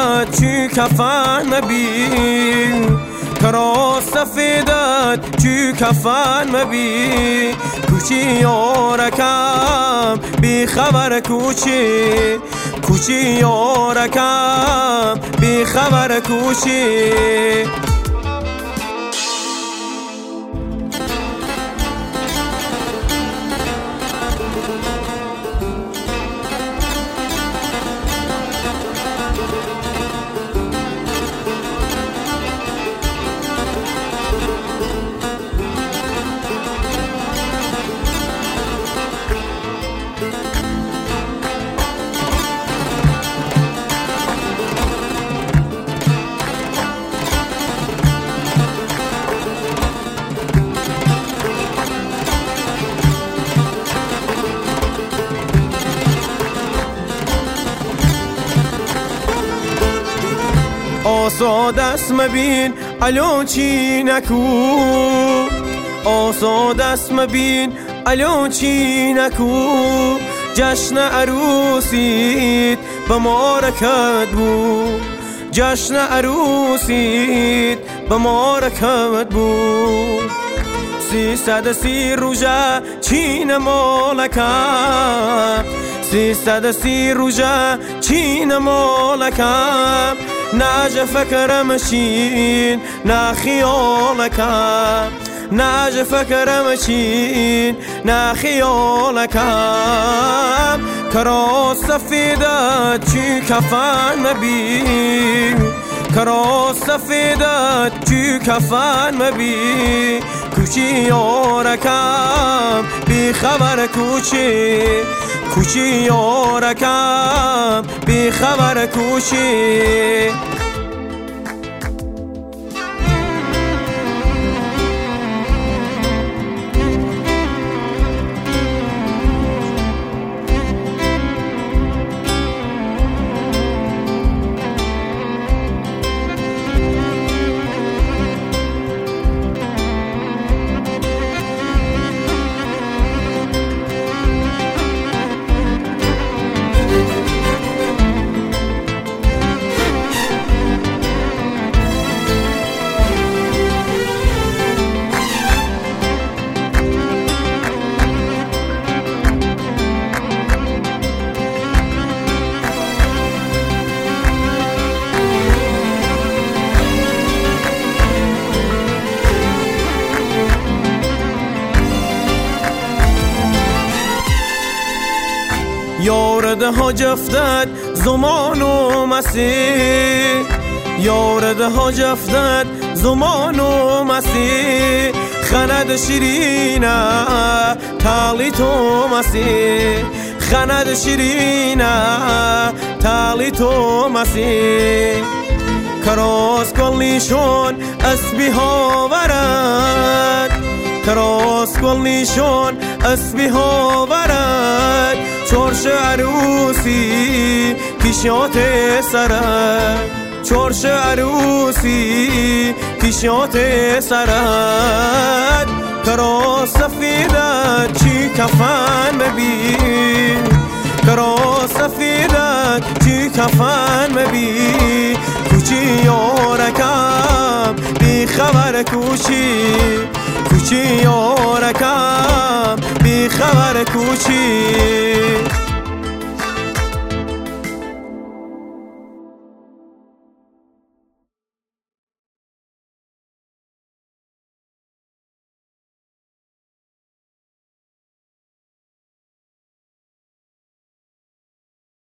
سفیدت چی کفن مبین کرا سفیدت چی کفن مبین کوچی یارکم بی خبر کوچی یارکم بی خبر کوچی آساد است مبین الو چی نکو آساد است مبین الو چی نکو جشن عروسیت بمارکت بود جشن عروسیت بمارکت بود 330 روزه چین مالکم 330 روزه چین مالکم ناج فکرم چین نا خیالکم ناج فکرم چین نا خیالکم کرا سفیدت چی کفن مبین کرا سفیدت چی کفن مبین کوچی یارکم بی خبر کوچی یارکم بی خبر کوچی یارد ها جفتت زمان و مسیح یارد ها جفتت زمان و مسیح خند شیرینه تالی تو مسیح خند شیرینه تالی تو مسیح کراس کلیشون اسبی ها ورد کراس کلیشون اسبی ها ورد چورش عروسی پیشات سرد چورش عروسی پیشات سرد کرا سفیدت چی کفن مبین کرا سفیدت چی کفن مبین کوچی یارکم بی خبر کوچی یارکم بی خبر کوچی